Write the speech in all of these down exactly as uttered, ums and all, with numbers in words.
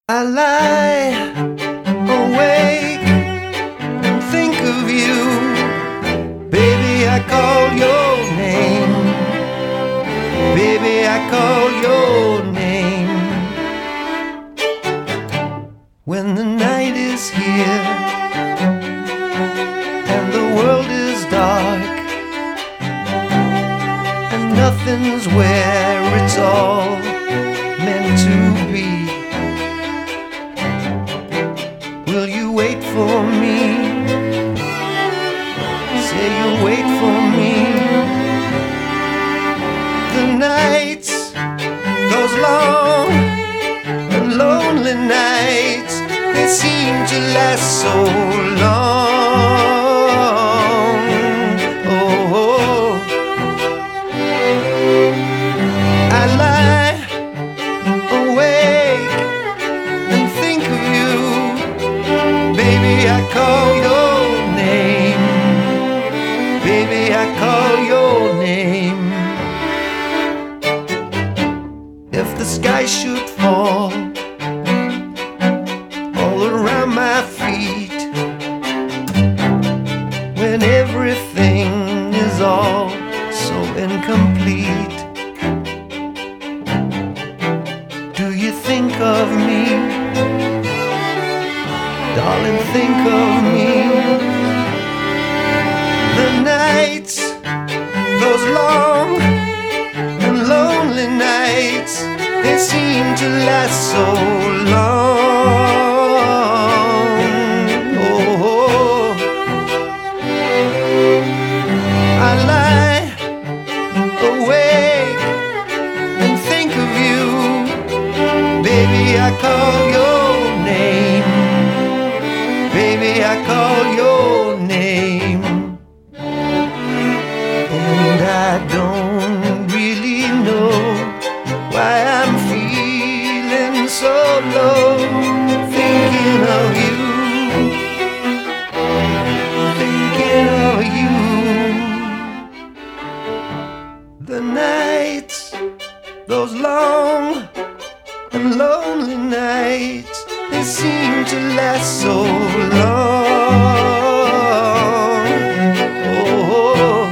I lie awake and think of you. Baby, I call your name. Baby, I call your name. When the night is here and the world is dark and nothing's where it's all meant to be, will you wait for me? Say you'll wait for me. The nights, those long and lonely nights, they seem to last so long. Oh, I lie awake and think of you. Baby, I call your name. Baby, I call your name. If the sky should fall all around my feet, when everything is all so incomplete, do you think of me? Darling, think of me. The nights, those long and lonely nights, they seem to last so long. Oh, I lie awake and think of you. Baby, I call your name. Baby, I call your name. And I don't really know why I'm feeling so low, thinking of you, thinking of you. The nights, those long and lonely nights, they seem to last so long. Oh,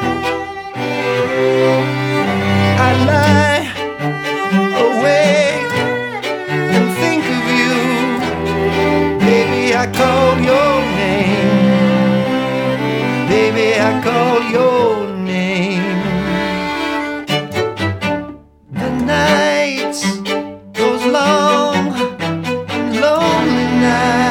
I lie awake and think of you. Baby, I call your name. Baby, I call your name. The nights, those long lonely night.